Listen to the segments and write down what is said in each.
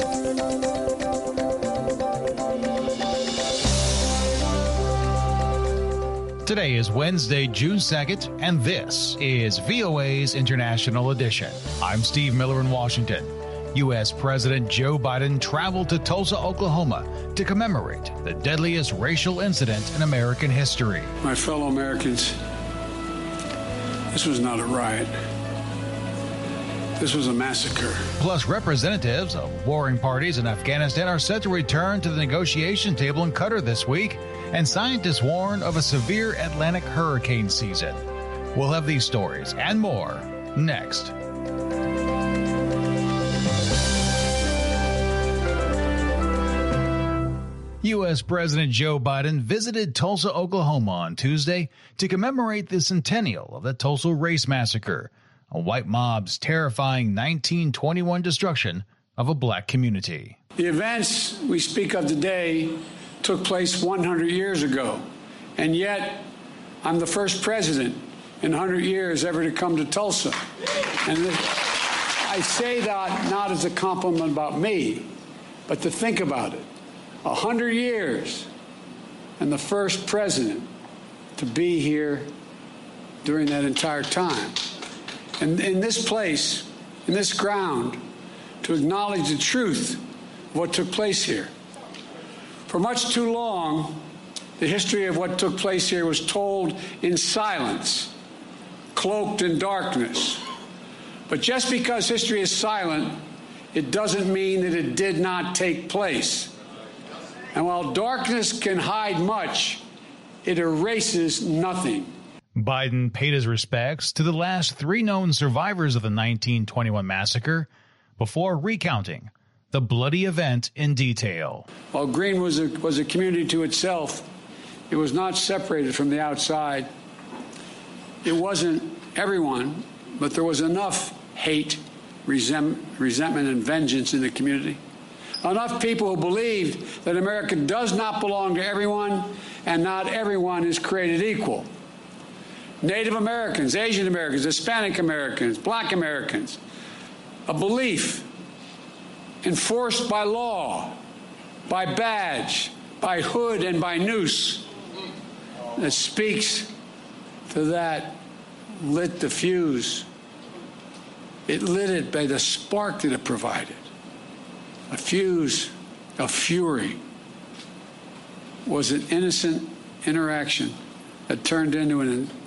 Today is Wednesday, June 2nd, and this is VOA's International Edition. I'm Steve Miller in Washington. U.S. President Joe Biden traveled to Tulsa, Oklahoma to commemorate the deadliest racial incident in American history. My fellow Americans, this was not a riot. This was a massacre. Plus, representatives of warring parties in Afghanistan are set to return to the negotiation table in Qatar this week, and scientists warn of a severe Atlantic hurricane season. We'll have these stories and more next. U.S. President Joe Biden visited Tulsa, Oklahoma on Tuesday to commemorate the centennial of the Tulsa Race Massacre, a white mob's terrifying 1921 destruction of a black community. The events we speak of today took place 100 years ago, and yet I'm the first president in 100 years ever to come to Tulsa. And I say that not as a compliment about me, but to think about it. 100 years, and the first president to be here during that entire time. And in this place, in this ground, to acknowledge the truth of what took place here. For much too long, the history of what took place here was told in silence, cloaked in darkness. But just because history is silent, it doesn't mean that it did not take place. And while darkness can hide much, it erases nothing. Biden paid his respects to the last 3 known survivors of the 1921 massacre before recounting the bloody event in detail. While Green was a community to itself, it was not separated from the outside. It wasn't everyone, but there was enough hate, resentment, and vengeance in the community. Enough people who believed that America does not belong to everyone, and not everyone is created equal. Native Americans, Asian Americans, Hispanic Americans, Black Americans, a belief enforced by law, by badge, by hood, and by noose that speaks to that lit the fuse. It lit it by the spark that it provided. A fuse of fury was an innocent interaction that turned into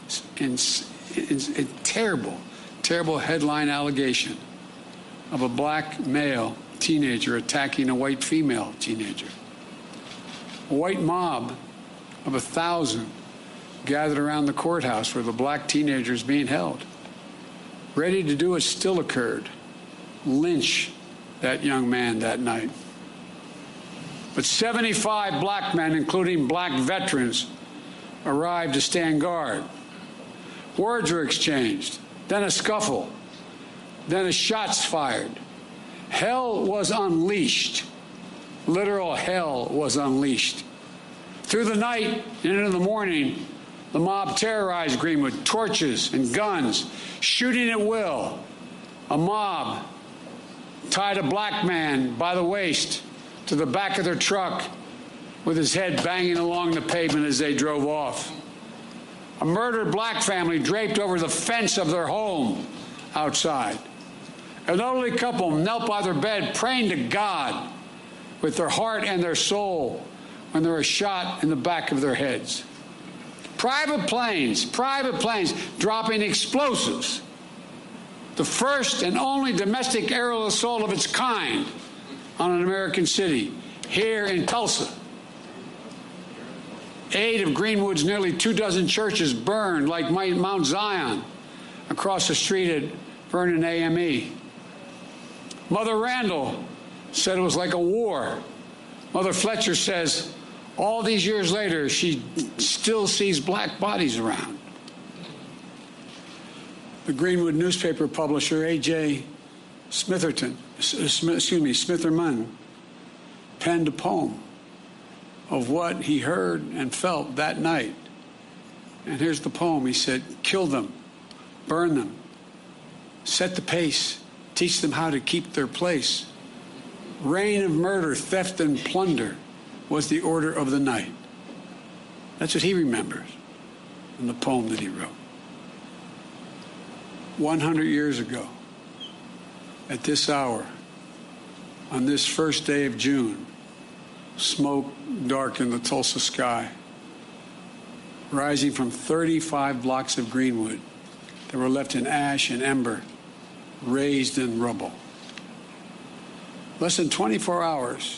a terrible, terrible headline allegation of a black male teenager attacking a white female teenager. A white mob of 1,000 gathered around the courthouse where the black teenager is being held. Ready to do what still occurred, lynch that young man that night. But 75 black men, including black veterans, arrived to stand guard. Words were exchanged, then a scuffle, then shots fired. Hell was unleashed. Literal hell was unleashed. Through the night and into the morning, the mob terrorized Greenwood, torches and guns, shooting at will. A mob tied a black man by the waist to the back of their truck with his head banging along the pavement as they drove off. A murdered black family draped over the fence of their home outside. An elderly couple knelt by their bed praying to God with their heart and their soul when they were shot in the back of their heads. Private planes dropping explosives. The first and only domestic aerial assault of its kind on an American city, here in Tulsa. 8 of Greenwood's nearly 24 churches burned like Mount Zion across the street at Vernon AME. Mother Randall said it was like a war. Mother Fletcher says all these years later she still sees black bodies around. The Greenwood newspaper publisher A.J. Smitherman penned a poem of what he heard and felt that night. And here's the poem. He said, "Kill them, burn them, set the pace, teach them how to keep their place. Reign of murder, theft, and plunder was the order of the night. That's what he remembers in the poem that he wrote. 100 years ago, at this hour, on this first day of June, smoke darkened the Tulsa sky, rising from 35 blocks of Greenwood that were left in ash and ember, raised in rubble. Less than 24 hours,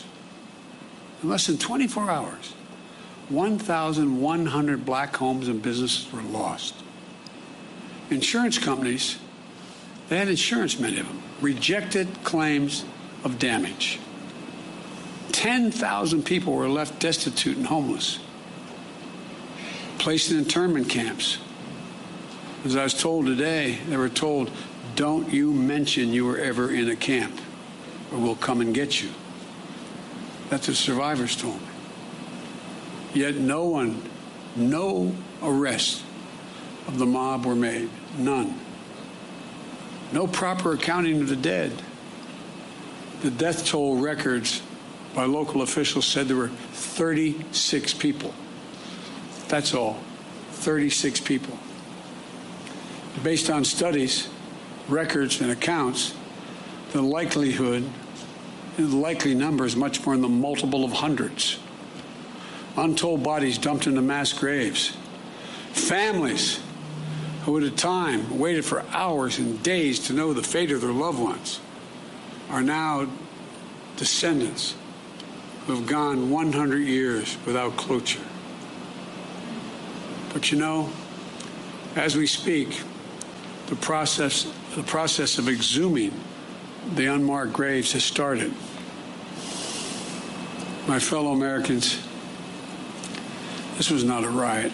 1,100 black homes and businesses were lost. Insurance companies, they had insurance, many of them, rejected claims of damage. 10,000 people were left destitute and homeless, placed in internment camps. As I was told today, they were told, don't you mention you were ever in a camp, or we'll come and get you. That's what survivors told me. Yet no arrests of the mob were made. None. No proper accounting of the dead. The death toll records by local officials said there were 36 people. That's all. 36 people. Based on studies, records, and accounts, the likely number is much more in the multiple of hundreds. Untold bodies dumped into mass graves. Families who at a time waited for hours and days to know the fate of their loved ones are now descendants who have gone 100 years without closure. But you know, as we speak, the process of exhuming the unmarked graves has started. My fellow Americans, this was not a riot.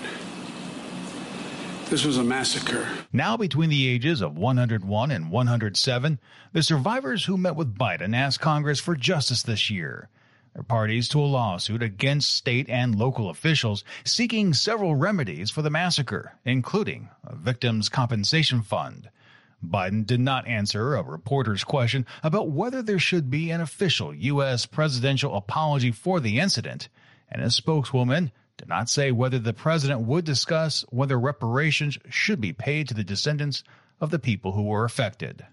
This was a massacre. Now between the ages of 101 and 107, the survivors who met with Biden asked Congress for justice this year. They're parties to a lawsuit against state and local officials seeking several remedies for the massacre, including a victims' compensation fund. Biden did not answer a reporter's question about whether there should be an official U.S. presidential apology for the incident, and his spokeswoman did not say whether the president would discuss whether reparations should be paid to the descendants of the people who were affected.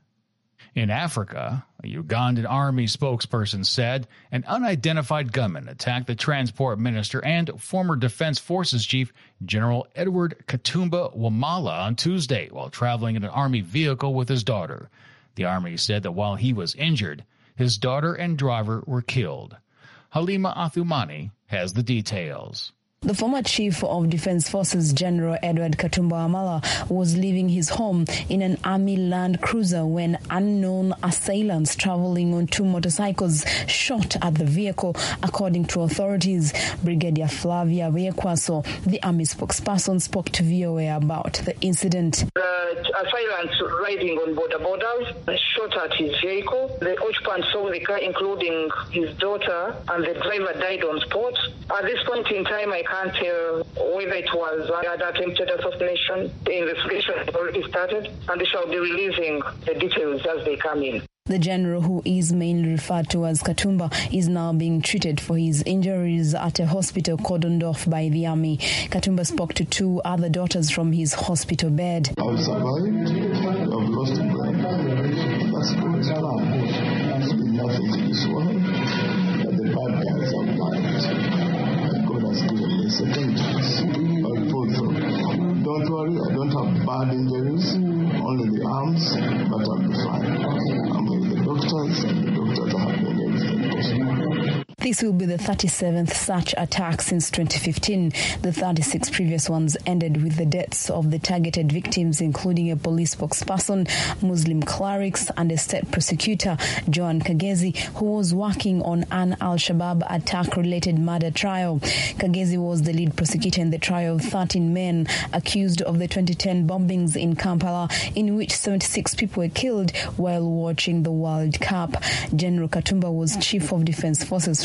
In Africa, a Ugandan army spokesperson said an unidentified gunman attacked the transport minister and former Defense Forces Chief General Edward Katumba Wamala on Tuesday while traveling in an army vehicle with his daughter. The army said that while he was injured, his daughter and driver were killed. Halima Athumani has the details. The former Chief of Defense Forces General Edward Katumba Wamala was leaving his home in an army Land Cruiser when unknown assailants traveling on two motorcycles shot at the vehicle, according to authorities. Brigadier Flavia Viekwaso, the army spokesperson, spoke to VOA about the incident. The assailants riding on borders shot at his vehicle. The occupant saw the car, including his daughter, and the driver died on spot. At this point in time, I can't tell whether it was an attempted assassination. The investigation has already started, and they shall be releasing the details as they come in. The general, who is mainly referred to as Katumba, is now being treated for his injuries at a hospital cordoned off by the army. Katumba spoke to two other daughters from his hospital bed. I've survived. I've lost a brother. That's God's plan. There's been nothing to this world, but the bad guys are blind. God has given me a second chance. I'll pull through. Don't worry, I don't have bad injuries, only the arms, but I'll be fine. I'm with the doctors, and the doctors are having everything possible. This will be the 37th such attack since 2015. The 36 previous ones ended with the deaths of the targeted victims, including a police spokesperson, Muslim clerics, and a state prosecutor, Joan Kagezi, who was working on an Al-Shabaab attack-related murder trial. Kagezi was the lead prosecutor in the trial of 13 men accused of the 2010 bombings in Kampala, in which 76 people were killed while watching the World Cup. General Katumba was Chief of Defense Forces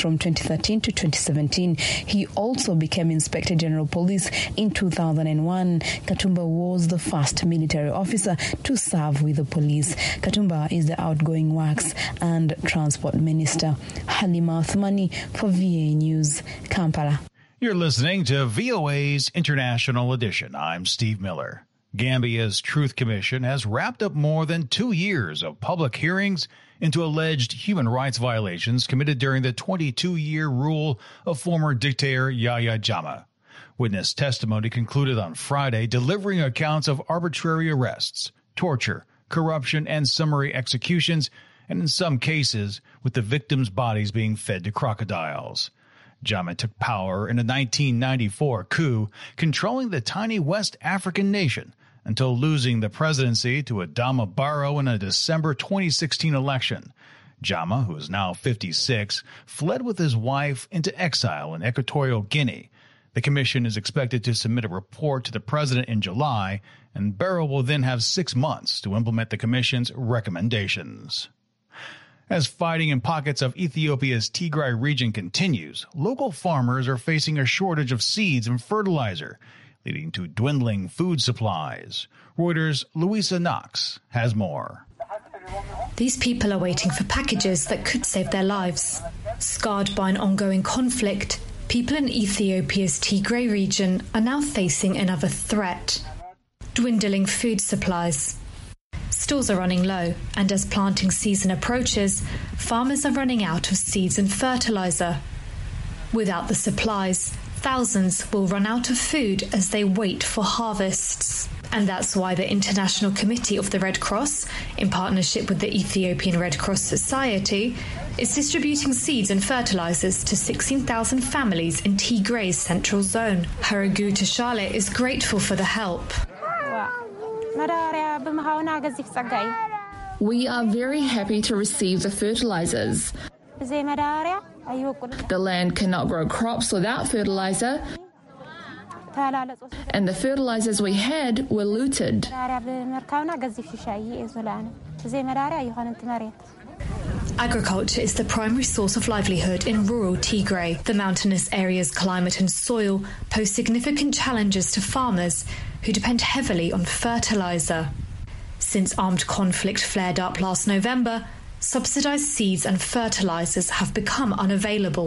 from 2013 to 2017. He also became Inspector General Police in 2001. Katumba was the first military officer to serve with the police. Katumba is the outgoing Works and Transport Minister. Halima Athmani for VA News, Kampala. You're listening to VOA's International Edition. I'm Steve Miller. Gambia's Truth Commission has wrapped up more than 2 years of public hearings into alleged human rights violations committed during the 22-year rule of former dictator Yahya Jammeh. Witness testimony concluded on Friday, delivering accounts of arbitrary arrests, torture, corruption, and summary executions, and in some cases, with the victims' bodies being fed to crocodiles. Jammeh took power in a 1994 coup, controlling the tiny West African nation, until losing the presidency to Adama Barrow in a December 2016 election. Jammeh, who is now 56, fled with his wife into exile in Equatorial Guinea. The commission is expected to submit a report to the president in July, and Barrow will then have 6 months to implement the commission's recommendations. As fighting in pockets of Ethiopia's Tigray region continues, local farmers are facing a shortage of seeds and fertilizer, leading to dwindling food supplies. Reuters' Louisa Knox has more. These people are waiting for packages that could save their lives. Scarred by an ongoing conflict, people in Ethiopia's Tigray region are now facing another threat: dwindling food supplies. Stores are running low, and as planting season approaches, farmers are running out of seeds and fertilizer. Without the supplies, thousands will run out of food as they wait for harvests. And that's why the International Committee of the Red Cross, in partnership with the Ethiopian Red Cross Society, is distributing seeds and fertilizers to 16,000 families in Tigray's central zone. Haragu Tashale is grateful for the help. We are very happy to receive the fertilizers. The land cannot grow crops without fertilizer, and the fertilizers we had were looted. Agriculture is the primary source of livelihood in rural Tigray. The mountainous area's climate and soil pose significant challenges to farmers who depend heavily on fertilizer. Since armed conflict flared up last November, subsidized seeds and fertilizers have become unavailable.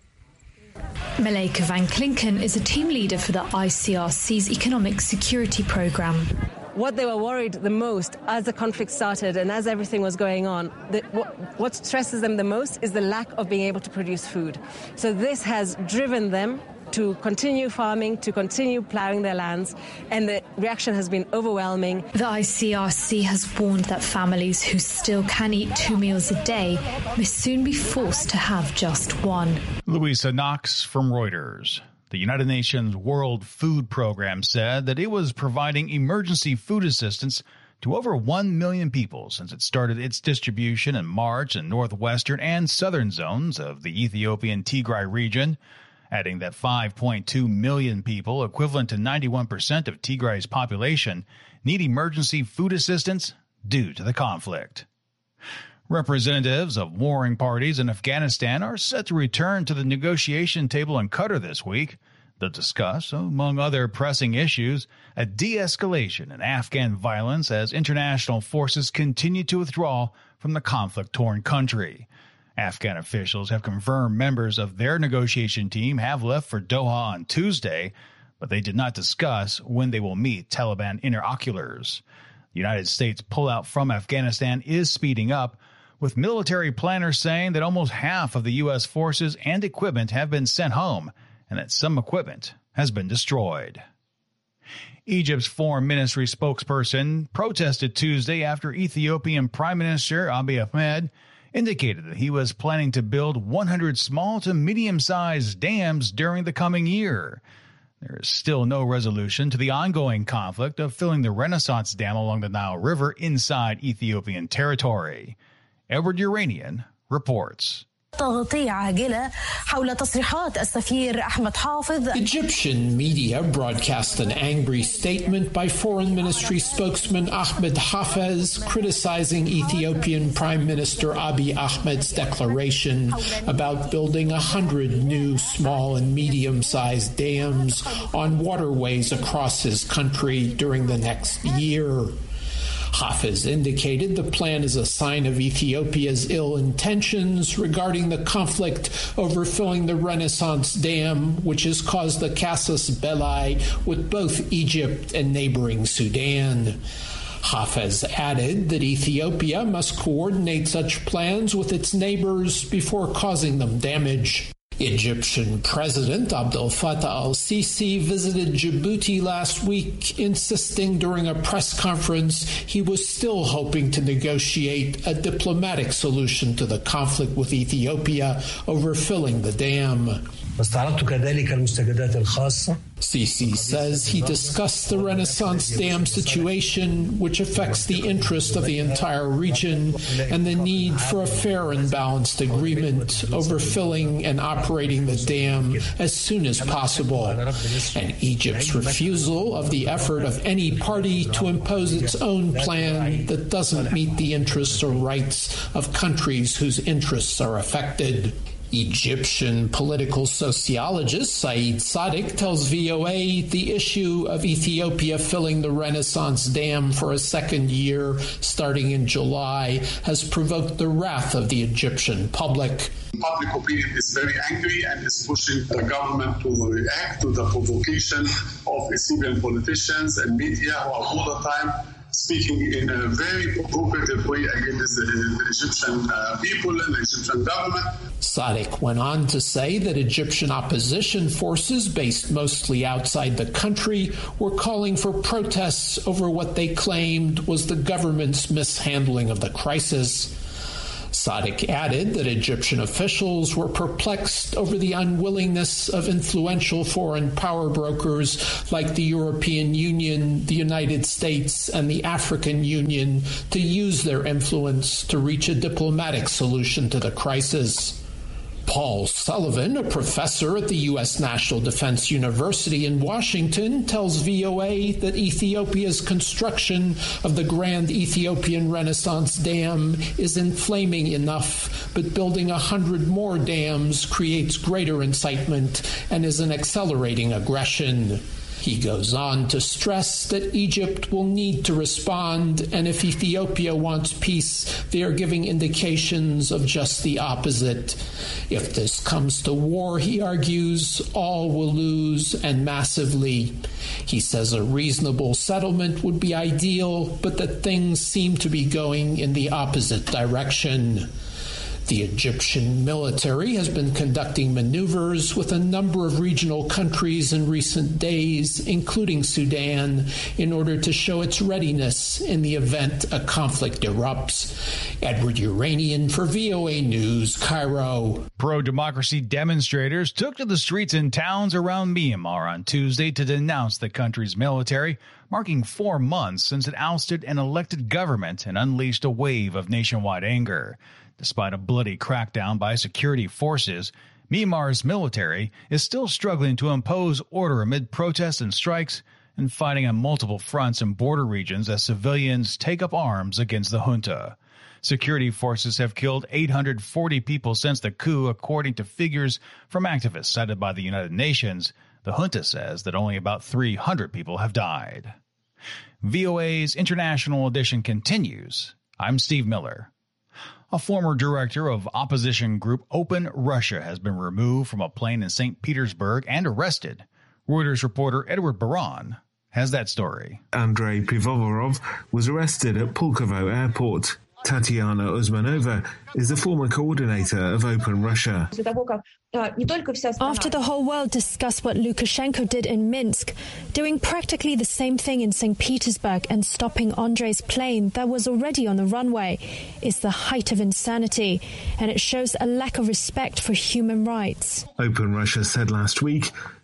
Malaika Van Klinken is a team leader for the ICRC's Economic Security Programme. What they were worried the most as the conflict started and as everything was going on, what stresses them the most is the lack of being able to produce food. So this has driven them to continue farming, to continue ploughing their lands, and the reaction has been overwhelming. The ICRC has warned that families who still can eat 2 meals a day may soon be forced to have just one. Louisa Knox from Reuters. The United Nations World Food Program said that it was providing emergency food assistance to over 1 million people since it started its distribution in March in northwestern and southern zones of the Ethiopian Tigray region, adding that 5.2 million people, equivalent to 91% of Tigray's population, need emergency food assistance due to the conflict. Representatives of warring parties in Afghanistan are set to return to the negotiation table in Qatar this week. They'll discuss, among other pressing issues, a de-escalation in Afghan violence as international forces continue to withdraw from the conflict-torn country. Afghan officials have confirmed members of their negotiation team have left for Doha on Tuesday, but they did not discuss when they will meet Taliban interlocutors. The United States pullout from Afghanistan is speeding up, with military planners saying that almost half of the U.S. forces and equipment have been sent home and that some equipment has been destroyed. Egypt's foreign ministry spokesperson protested Tuesday after Ethiopian Prime Minister Abiy Ahmed indicated that he was planning to build 100 small to medium-sized dams during the coming year. There is still no resolution to the ongoing conflict of filling the Renaissance Dam along the Nile River inside Ethiopian territory. Edward Uranian reports. Egyptian media broadcast an angry statement by Foreign Ministry spokesman Ahmed Hafez criticizing Ethiopian Prime Minister Abiy Ahmed's declaration about building 100 new small and medium-sized dams on waterways across his country during the next year. Hafez indicated the plan is a sign of Ethiopia's ill intentions regarding the conflict over filling the Renaissance Dam, which has caused the casus belli with both Egypt and neighboring Sudan. Hafez added that Ethiopia must coordinate such plans with its neighbors before causing them damage. Egyptian President Abdel Fattah al-Sisi visited Djibouti last week, insisting during a press conference he was still hoping to negotiate a diplomatic solution to the conflict with Ethiopia over filling the dam. Sisi says he discussed the Renaissance Dam situation, which affects the interest of the entire region, and the need for a fair and balanced agreement over filling and operating the dam as soon as possible, and Egypt's refusal of the effort of any party to impose its own plan that doesn't meet the interests or rights of countries whose interests are affected. Egyptian political sociologist Saeed Sadiq tells VOA the issue of Ethiopia filling the Renaissance Dam for a second year starting in July has provoked the wrath of the Egyptian public. Public opinion is very angry and is pushing the government to react to the provocation of Ethiopian politicians and media who are all the time speaking in a very provocative way against the Egyptian people and the Egyptian government. Sadiq went on to say that Egyptian opposition forces based mostly outside the country were calling for protests over what they claimed was the government's mishandling of the crisis. Sadiq added that Egyptian officials were perplexed over the unwillingness of influential foreign power brokers like the European Union, the United States, and the African Union to use their influence to reach a diplomatic solution to the crisis. Paul Sullivan, a professor at the U.S. National Defense University in Washington, tells VOA that Ethiopia's construction of the Grand Ethiopian Renaissance Dam is inflaming enough, but building 100 more dams creates greater incitement and is an accelerating aggression. He goes on to stress that Egypt will need to respond, and if Ethiopia wants peace, they are giving indications of just the opposite. If this comes to war, he argues, all will lose, and massively. He says a reasonable settlement would be ideal, but that things seem to be going in the opposite direction. The Egyptian military has been conducting maneuvers with a number of regional countries in recent days, including Sudan, in order to show its readiness in the event a conflict erupts. Edward Uranian for VOA News, Cairo. Pro-democracy demonstrators took to the streets in towns around Myanmar on Tuesday to denounce the country's military, marking 4 months since it ousted an elected government and unleashed a wave of nationwide anger. Despite a bloody crackdown by security forces, Myanmar's military is still struggling to impose order amid protests and strikes and fighting on multiple fronts in border regions as civilians take up arms against the junta. Security forces have killed 840 people since the coup, according to figures from activists cited by the United Nations. The junta says that only about 300 people have died. VOA's International Edition continues. I'm Steve Miller. A former director of opposition group Open Russia has been removed from a plane in St. Petersburg and arrested. Reuters reporter Edward Baran has that story. Andrei Pivovarov was arrested at Pulkovo Airport. Tatiana Usmanova is the former coordinator of Open Russia. After the whole world discussed what Lukashenko did in Minsk, doing practically the same thing in St. Petersburg and stopping Andrei's plane that was already on the runway is the height of insanity, and it shows a lack of respect for human rights. Open Russia said last week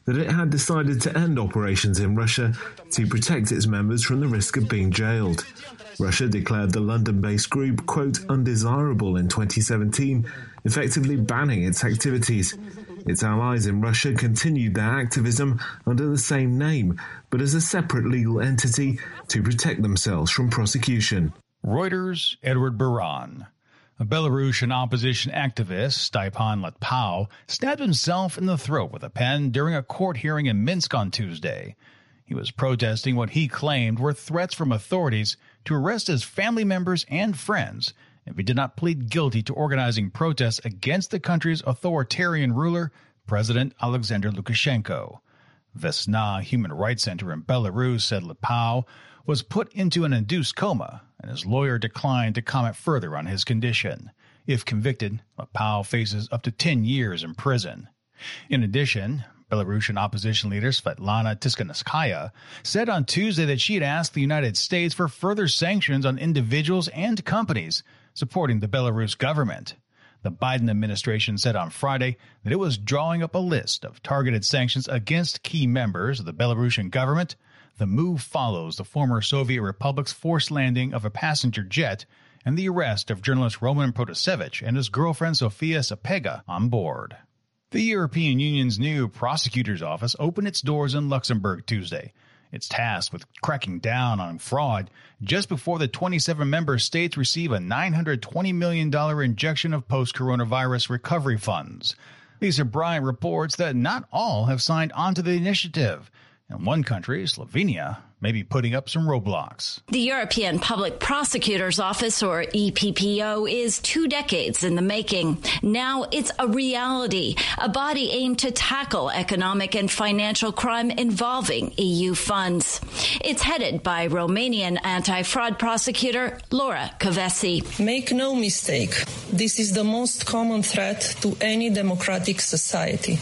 that it had decided to end operations in Russia to protect its members from the risk of being jailed. Russia declared the London-based group, quote, undesirable in 2017, effectively banning its activities. Its allies in Russia continued their activism under the same name, but as a separate legal entity to protect themselves from prosecution. Reuters' Edward Baran. A Belarusian opposition activist, Staipan Latpau, stabbed himself in the throat with a pen during a court hearing in Minsk on Tuesday. He was protesting what he claimed were threats from authorities to arrest his family members and friends if he did not plead guilty to organizing protests against the country's authoritarian ruler, President Alexander Lukashenko. Vesna Human Rights Center in Belarus said Latpau was put into an induced coma, and his lawyer declined to comment further on his condition. If convicted, Latpau faces up to 10 years in prison. In addition, Belarusian opposition leader Svetlana Tikhanovskaya said on Tuesday that she had asked the United States for further sanctions on individuals and companies supporting the Belarus government. The Biden administration said on Friday that it was drawing up a list of targeted sanctions against key members of the Belarusian government. The move follows the former Soviet republic's forced landing of a passenger jet and the arrest of journalist Roman Protasevich and his girlfriend Sofia Sapega on board. The European Union's new prosecutor's office opened its doors in Luxembourg Tuesday. It's tasked with cracking down on fraud just before the 27 member states receive a $920 million injection of post-coronavirus recovery funds. Lisa Bryant reports that not all have signed on to the initiative. In one country, Slovenia, may be putting up some roadblocks. The European Public Prosecutor's Office, or EPPO, is 2 decades in the making. Now it's a reality, a body aimed to tackle economic and financial crime involving EU funds. It's headed by Romanian anti-fraud prosecutor Laura Kövesi. Make no mistake, this is the most common threat to any democratic society.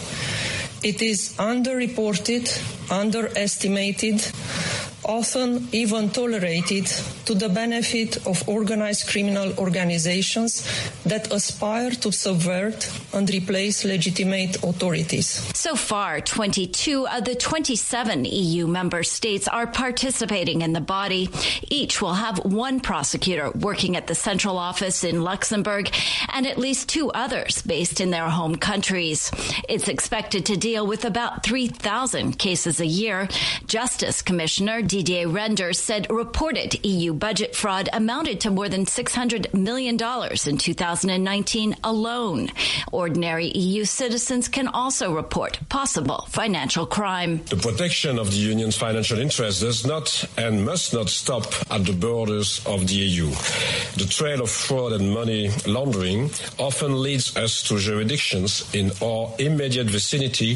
It is underreported, underestimated, often even tolerated to the benefit of organized criminal organizations that aspire to subvert and replace legitimate authorities. So far, 22 of the 27 EU member states are participating in the body. Each will have one prosecutor working at the central office in Luxembourg and at least 2 others based in their home countries. It's expected to deal with about 3,000 cases a year. Justice Commissioner Didier Reynders said reported EU budget fraud amounted to more than $600 million in 2019 alone. Ordinary EU citizens can also report possible financial crime. The protection of the Union's financial interests does not and must not stop at the borders of the EU. The trail of fraud and money laundering often leads us to jurisdictions in our immediate vicinity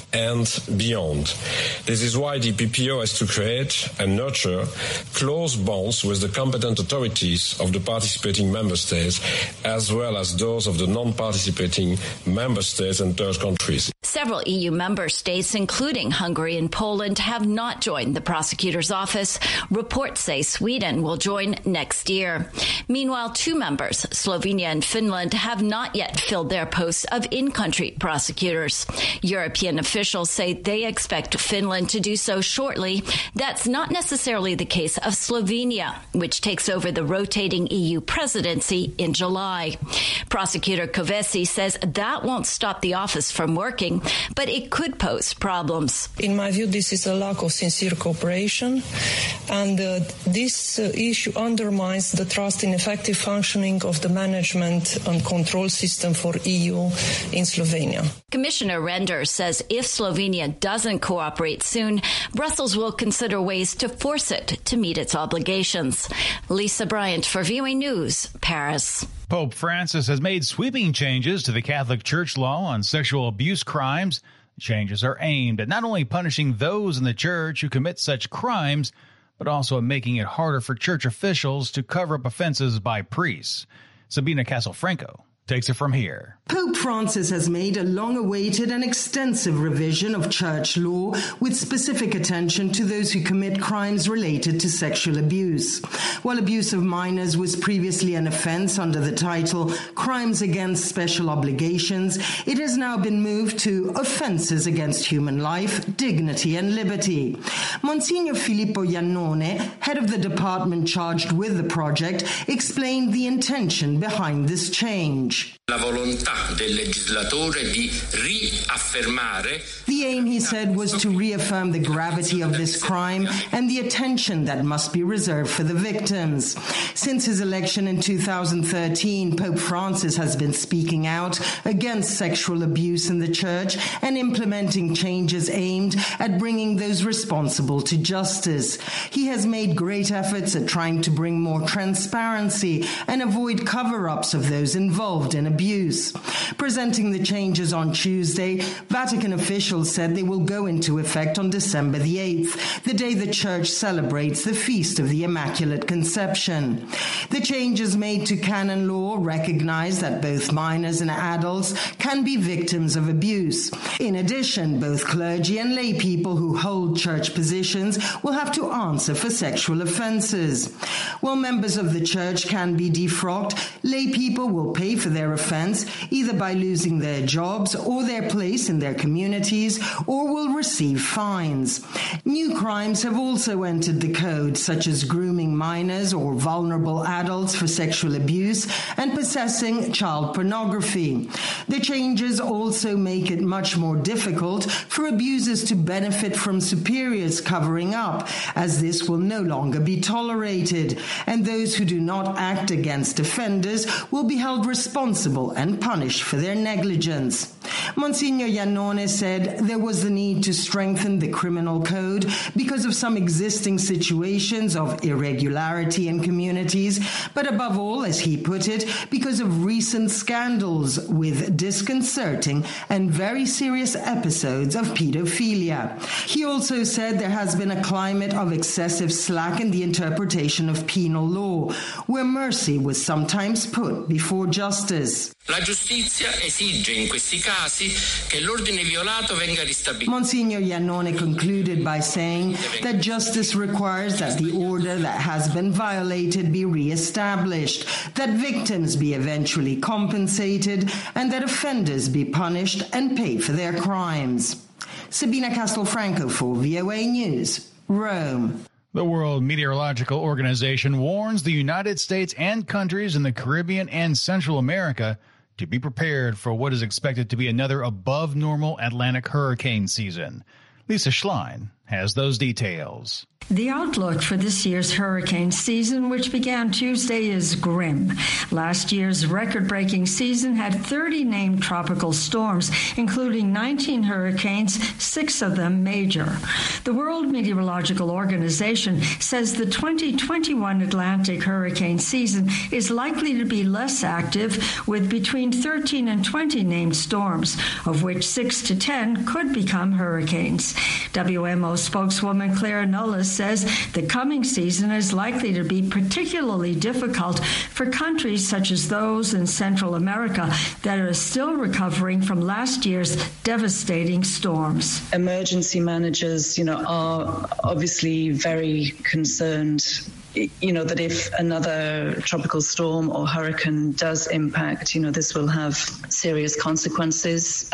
and beyond. This is why the PPO has to create and nurture close bonds with the competent authorities of the participating member states, as well as those of the non-participating member states and third countries. Several EU member states, including Hungary and Poland, have not joined the prosecutor's office. Reports say Sweden will join next year. Meanwhile, 2 members, Slovenia and Finland, have not yet filled their posts of in-country prosecutors. European officials say they expect Finland to do so shortly. That's not necessarily the case of Slovenia, which takes over the rotating EU presidency in July. Prosecutor Kövesi says that won't stop the office from working, but it could pose problems. In my view, this is a lack of sincere cooperation, and this issue undermines the trust in effective functioning of the management and control system for EU in Slovenia. Commissioner Reynders says if Slovenia doesn't cooperate soon, Brussels will consider ways to force it to meet its obligations. Lisa Bryant for VOA News, Paris. Pope Francis has made sweeping changes to the Catholic Church law on sexual abuse crimes. The changes are aimed at not only punishing those in the church who commit such crimes, but also at making it harder for church officials to cover up offenses by priests. Sabina Castelfranco takes it from here. Pope Francis has made a long-awaited and extensive revision of church law with specific attention to those who commit crimes related to sexual abuse. While abuse of minors was previously an offence under the title Crimes Against Special Obligations, it has now been moved to Offences Against Human Life, Dignity and Liberty. Monsignor Filippo Iannone, head of the department charged with the project, explained the intention behind this change. The aim, he said, was to reaffirm the gravity of this crime and the attention that must be reserved for the victims. Since his election in 2013, Pope Francis has been speaking out against sexual abuse in the church and implementing changes aimed at bringing those responsible to justice. He has made great efforts at trying to bring more transparency and avoid cover-ups of those involved in abuse. Presenting the changes on Tuesday, Vatican officials said they will go into effect on December the 8th, the day the Church celebrates the Feast of the Immaculate Conception. The changes made to canon law recognize that both minors and adults can be victims of abuse. In addition, both clergy and lay people who hold church positions will have to answer for sexual offences. While members of the Church can be defrocked, lay people will pay for their offence either by losing their jobs or their place in their communities, or will receive fines. New crimes have also entered the code, such as grooming minors or vulnerable adults for sexual abuse and possessing child pornography. The changes also make it much more difficult for abusers to benefit from superiors covering up, as this will no longer be tolerated, and those who do not act against offenders will be held responsible and punished for their negligence. Monsignor Iannone said there was the need to strengthen the criminal code because of some existing situations of irregularity in communities, but above all, as he put it, because of recent scandals with disconcerting and very serious episodes of pedophilia. He also said there has been a climate of excessive slack in the interpretation of penal law, where mercy was sometimes put before justice. La giustizia esige in questi casi che l'ordine violato venga ristabilito. Monsignor Iannone concluded by saying that justice requires that the order that has been violated be re-established, that victims be eventually compensated, and that offenders be punished and pay for their crimes. Sabina Castelfranco for VOA News, Rome. The World Meteorological Organization warns the United States and countries in the Caribbean and Central America to be prepared for what is expected to be another above-normal Atlantic hurricane season. Lisa Schlein has those details. The outlook for this year's hurricane season, which began Tuesday, is grim. Last year's record-breaking season had 30 named tropical storms, including 19 hurricanes, 6 of them major. The World Meteorological Organization says the 2021 Atlantic hurricane season is likely to be less active, with between 13 and 20 named storms, of which 6 to 10 could become hurricanes. WMO spokeswoman Claire Nullis says the coming season is likely to be particularly difficult for countries such as those in Central America that are still recovering from last year's devastating storms. Emergency managers, are obviously very concerned, that if another tropical storm or hurricane does impact, this will have serious consequences.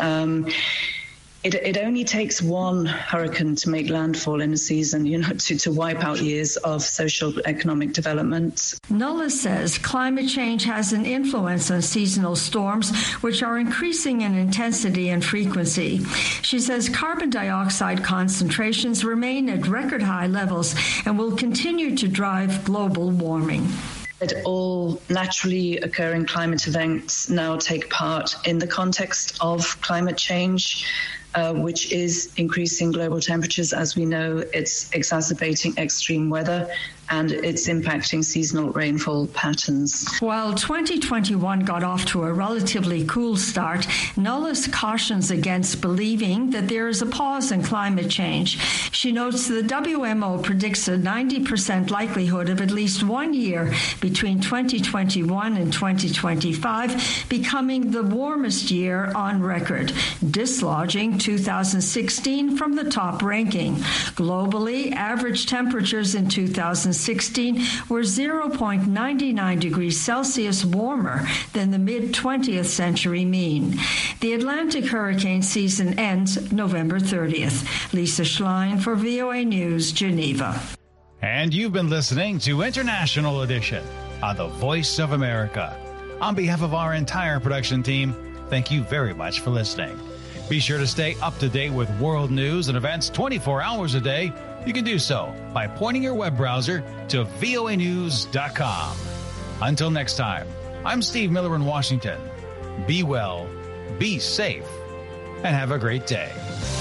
It only takes one hurricane to make landfall in a season, to wipe out years of social economic development. Nullis says climate change has an influence on seasonal storms, which are increasing in intensity and frequency. She says carbon dioxide concentrations remain at record high levels and will continue to drive global warming. That all naturally occurring climate events now take part in the context of climate change, which is increasing global temperatures. As we know, it's exacerbating extreme weather and it's impacting seasonal rainfall patterns. While 2021 got off to a relatively cool start, Nullis cautions against believing that there is a pause in climate change. She notes the WMO predicts a 90% likelihood of at least 1 year between 2021 and 2025 becoming the warmest year on record, dislodging 2016 from the top ranking. Globally, average temperatures in 2016 were 0.99 degrees Celsius warmer than the mid-20th century mean. The Atlantic hurricane season ends November 30th. Lisa Schlein for VOA News, Geneva. And you've been listening to International Edition on the Voice of America. On behalf of our entire production team, thank you very much for listening. Be sure to stay up to date with world news and events 24 hours a day. You can do so by pointing your web browser to voanews.com. Until next time, I'm Steve Miller in Washington. Be well, be safe, and have a great day.